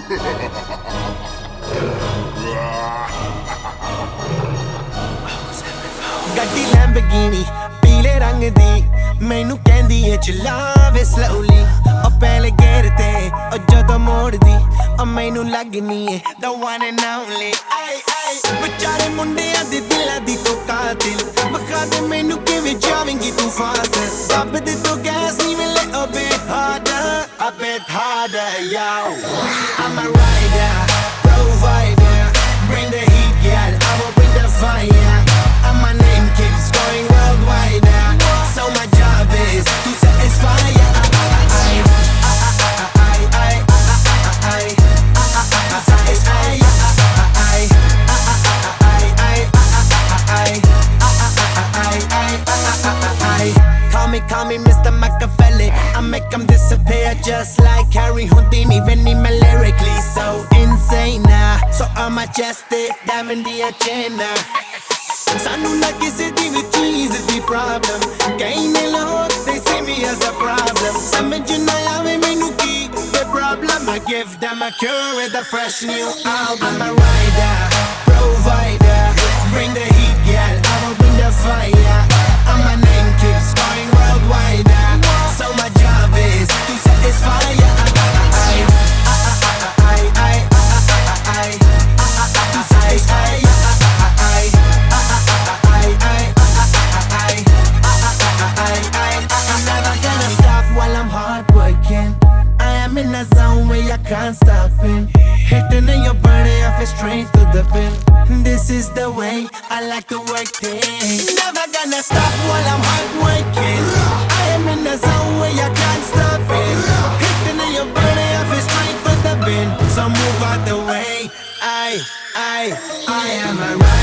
ਗੱਡੀ ਲੈਂਬਰਗਿਨੀ ਪੀਲੇ ਰੰਗ ਦੀ ਮੈਨੂੰ ਕਹਿੰਦੀ ਏ ਚਲਾਵੇ slowly ਉਹ ਪਹਿਲੇ ਗੇਰ ਤੇ ਉਹ ਜਦੋਂ ਮੋੜਦੀ ਉਹ ਮੈਨੂੰ ਲੱਗਨੀ ਏ the one and only ਵਿਚਾਰੇ ਮੁੰਡਿਆਂ ਦੇ ਦਿਲਾਂ ਦੀ ਤੂੰ ਕਾਤਿਲ ਬਖਾ ਦੇ ਮੈਨੂੰ ਕਿਵੇਂ ਜਾਵੇਂਗੀ ਤੂੰ ਫਾਸਟ ਦੱਬ ਦੇ ਤੂੰ ਗੈਸ ਨੀ ਮਿਲੇ a bit harder yo I'm a rider provider bring the heat girl I will bring the fire and my name keeps going worldwide so my job is to satisfy Call me Mr. Machiavelli I make them disappear just like Harry Houdini When I'm lyrically so insane So I'm majestic, diamond the agenda Sanu na kisi di vi cheese di problem Kahin log, they see me as a problem Samajh na aave mainu ki the problem I give them a cure with a fresh new album I'm a rider, provider Bring the heat girl, I will bring the fire And my name keeps going worldwide So my job is to satisfy I'm never gonna stop while I'm hard working I am in a zone where I can't stop in Hitting in your body, I feel straight to the pin This is the way I like to work things Never gonna stop while I'm hard working I am in a zone where I can't stop it Hitting in your body, I feel straight to the bin So move out the way I am a rider